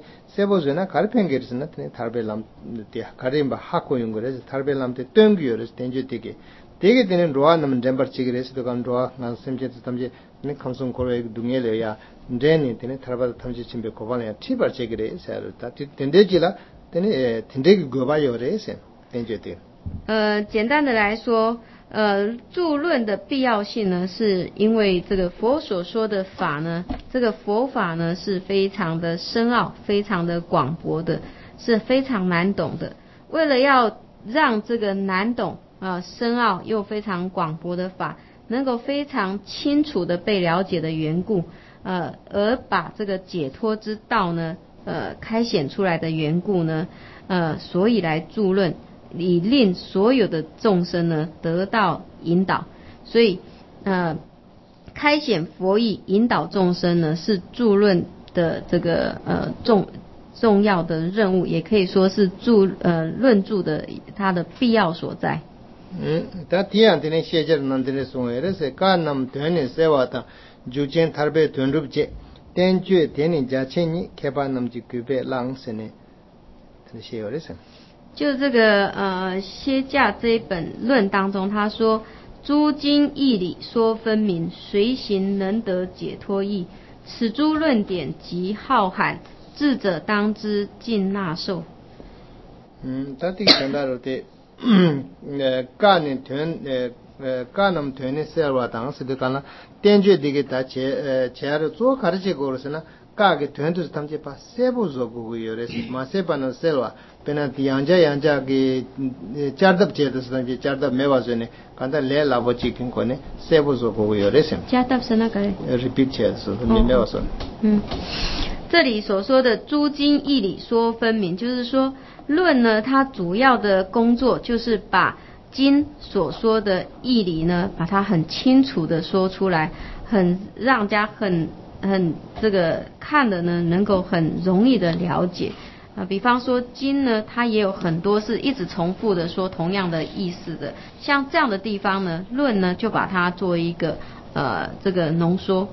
존에 갈팽게르스나 탈벨람 티 가림바 하고 용거레스 탈벨람테 땡기요르스 텐제티게 되게 되는 로아남 젬버 치기레스도 간 로아 난 셈제트 탐지 네 감송 고레 둥엘이야 데니 되네 탈바 탐지 침베 고반에 티버 치기레 사르타 텐데지라 되네 텐데기 고바요레스 텐제티 简单的来说著论的必要性呢，是因为这个佛所说的法呢，这个佛法呢是非常的深奥、非常的广博的，是非常难懂的。为了要让这个难懂深奥又非常广博的法能够非常清楚的被了解的缘故，而把这个解脱之道呢开显出来的缘故呢，所以来著论。以令所有的众生呢得到引导，所以开显佛意引导众生呢是著论的这个重要的任务，也可以说是论著的它的必要所在。 다 디안데네 시제르난데네 송에레세 까남 되네 세와타 주젠 탈베 된룹제 텐주에 되는 자체니 개반남지 급에 랑세네 되시요레세 就这个歇驾这一本论当中，他说诸经义理说分明，随行能得解脱义。此诸论点极浩瀚，智者当知尽纳受。 他这个讲到的，까남 되는 세와 당스도 간나 텐제 되게 다 제아로 조 가르치 거로서나 까게 된도 담제 바 세보조 고고 요레스 마세바는 셀와 페나티 양자기 차르답 제도스 담제 차르답 메와즈네 간다 레라보 치킨 코네 세보조 고고 요레스 차르답 스나가레 repeat 제도스 메와서 这里所说的诸经义理说分明，就是说论呢，它主要的工作就是把经所说的义理呢，把它很清楚的说出来，很让人家很这个看的呢，能够很容易的了解比方说经呢，它也有很多是一直重复的说同样的意思的，像这样的地方呢，论呢就把它做一个这个浓缩。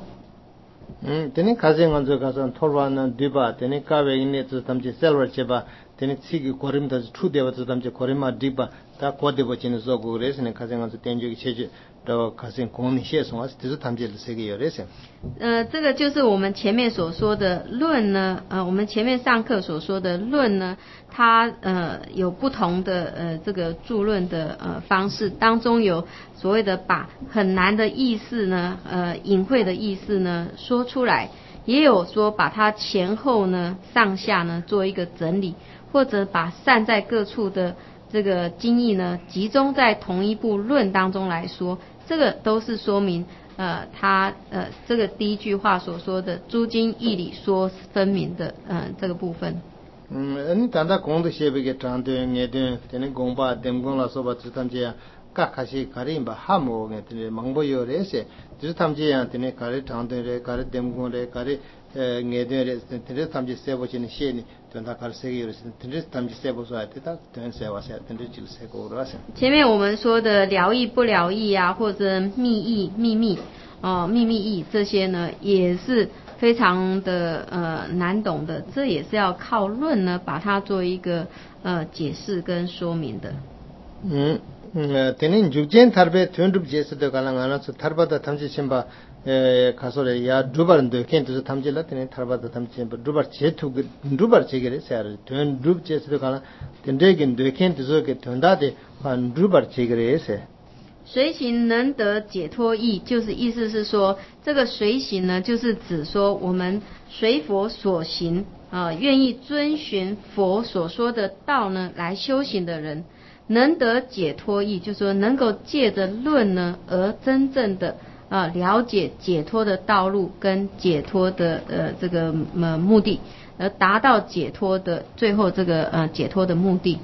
되는 가정은 저 가서 토르와는 디바 되는 가베인네 저 담지 셀버 제바 되는 치기 고림다 추대와 저 담지 고림마 디바 다 고데버치는 저고 그래서는 가정은 저 텐주기 체제 더 가정 공이 시에서这담지를 세계 열에서 这个就是我们前面所说的论呢我们前面上课所说的论呢，它有不同的这个著论的方式，当中有所谓的把很难的意思呢隐晦的意思呢说出来，也有说把它前后呢上下呢做一个整理，或者把散在各处的这个经义呢集中在同一部论当中来说，这个都是说明他这个第一句话所说的诸经义理说分明的这个部分。 단다 공도 셰베게 tran데 녜데 테네 공바 뎀공라 소바 츠탐제 까카시 가림바 하모게 테네 망보요레세 츠탐제야 테네 가리 tran데 가리 뎀공레 가리 녜데레 테네 탐제 세보치니 셰니 된다 가르세기요레스 테네 탐제 세보소야 테다 테네 세와세 테네 질세고라세 前面我们说的了义不了义啊，或者密义秘密秘密义这些呢，也是非常的难懂的，这也是要靠论呢把它做一个解释跟说明的。 tenin jukjen tarbe tyondrup jesde kalangana su tarbada tamji chimba kasore ya drubar ndo kentu tamji la tenin tarbada tamji chimba drubar chetu drubar chegere sar tyondrup jesde kala tendegen ndo kentu zo ke tondade han drubar chegere se 随行能得解脱义，就是意思是说，这个随行呢，就是指说我们随佛所行愿意遵循佛所说的道呢来修行的人，能得解脱义，就是说能够借着论呢而真正的了解解脱的道路跟解脱的这个目的，而达到解脱的最后这个解脱的目的。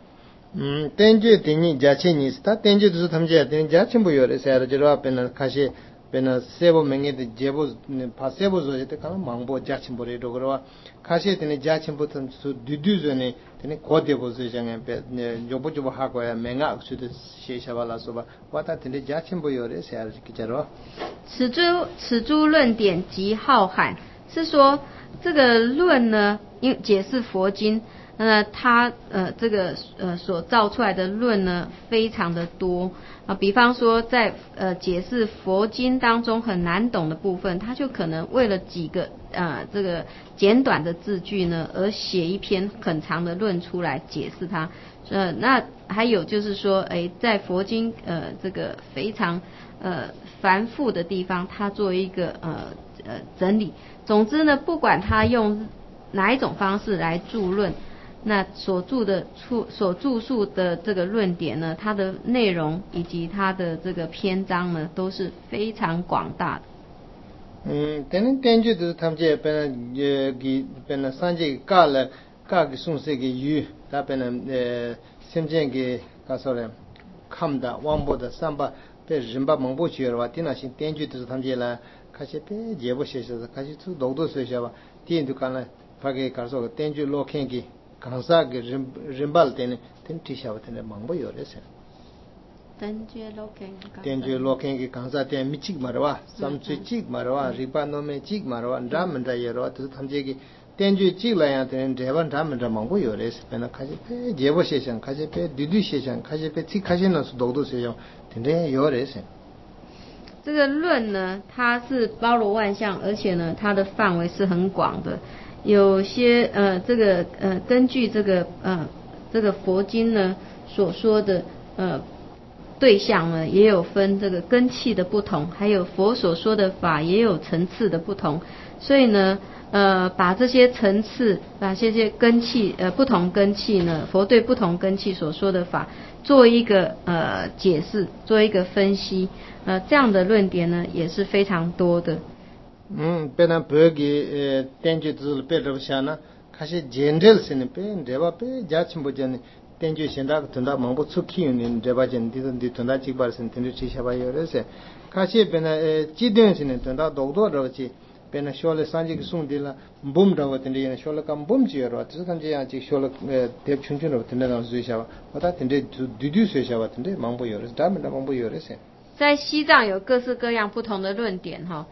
tenje teni jacheni sta tenje du thamje teni jachimbo yore sayar jirwa pena khashi pena sebo menge de jebo pa sebo zo jete kala mangbo jachimbo re dogro khashi teni jachimbo tham su dudu zone teni kode bo zo jange pe jobo jobo ha ko ya menga su de shesha wala soba wata teni jachimbo yore sayar kicharo 此诸论点极浩瀚，是说这个论呢，因解释佛经。它这个所造出来的论呢非常的多比方说在解释佛经当中很难懂的部分，它就可能为了几个这个简短的字句呢而写一篇很长的论出来解释它。那还有就是说在佛经这个非常繁复的地方，它做一个整理。总之呢，不管它用哪一种方式来著论，那所著述的这个论点呢，它的内容以及它的这个篇章呢，都是非常广大的。 tenin tenju du thamje pena sanje kala ka gi sunse gi yu ta pena semjen gi kasore khamda wambo da samba pe rimba mangbo chirwa tina shin tenju du thamje la kache pe jebo shesha kache tu dogdo shesha ba tin du kana phage karso tenju lokhen gi kansa ge rimbal ten tisha ten mangbo yore se tenje loken ge kansa ten michik marwa samche chik marwa ripa no me chik marwa ndamanda yero tu thamje ge tenje chik la ya ten devan ndamanda mangbo yore se pena khaje pe jebo sheshan khaje pe didu sheshan khaje pe chik khaje na su dogdo se yo ten yore se 这个论呢，它是包罗万象，而且呢，它的范围是很广的。有些这个根据这个佛经呢所说的对象呢，也有分这个根器的不同，还有佛所说的法也有层次的不同。所以呢，把这些层次，把这些根器不同根器呢，佛对不同根器所说的法做一个解释，做一个分析，这样的论点呢也是非常多的。 pena bögi tenju zul pe rabshana kashi general sin pe deba pe jachimbo jan tenju senda tunda mangbo tsukhi nin deba jan di tunda chikbar sin tenju chishaba yore se kashi pena chidyen sin tunda dogdo rabchi pena shole sanji ki sung dila bum dawa tende yana shole kam bum ji yoro tsukan je ya chi shole deb chungchun ro tende na zui shaba wata tende dudu sui shaba tende mangbo yore se da mangbo yore se 在西藏有各式各样不同的论点